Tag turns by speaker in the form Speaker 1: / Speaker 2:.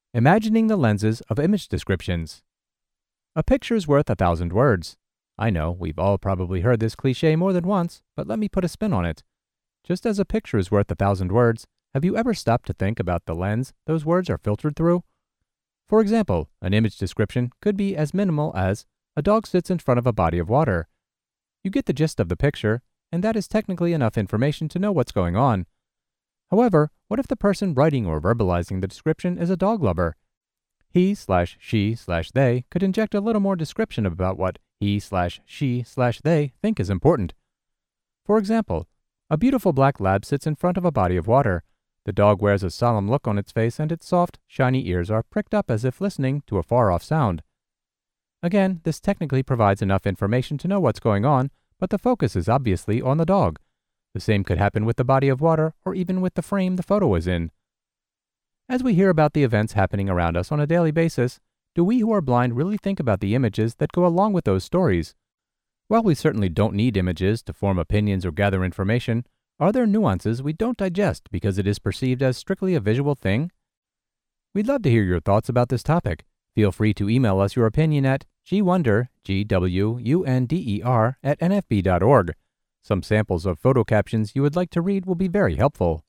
Speaker 1: Imagining the lenses of image descriptions. A picture's worth 1,000 words. I know, we've all probably heard this cliche more than once, but let me put a spin on it. Just as a picture is worth 1,000 words, have you ever stopped to think about the lens those words are filtered through? For example, an image description could be as minimal as, a dog sits in front of a body of water. You get the gist of the picture, and that is technically enough information to know what's going on. However, what if the person writing or verbalizing the description is a dog lover? He/she/they could inject a little more description about what he/she/they think is important. For example, a beautiful black lab sits in front of a body of water. The dog wears a solemn look on its face and its soft, shiny ears are pricked up as if listening to a far-off sound. Again, this technically provides enough information to know what's going on, but the focus is obviously on the dog. The same could happen with the body of water or even with the frame the photo is in. As we hear about the events happening around us on a daily basis, do we who are blind really think about the images that go along with those stories? While we certainly don't need images to form opinions or gather information, are there nuances we don't digest because it is perceived as strictly a visual thing? We'd love to hear your thoughts about this topic. Feel free to email us your opinion at gwunder@nfb.org. Some samples of photo captions you would like to read will be very helpful.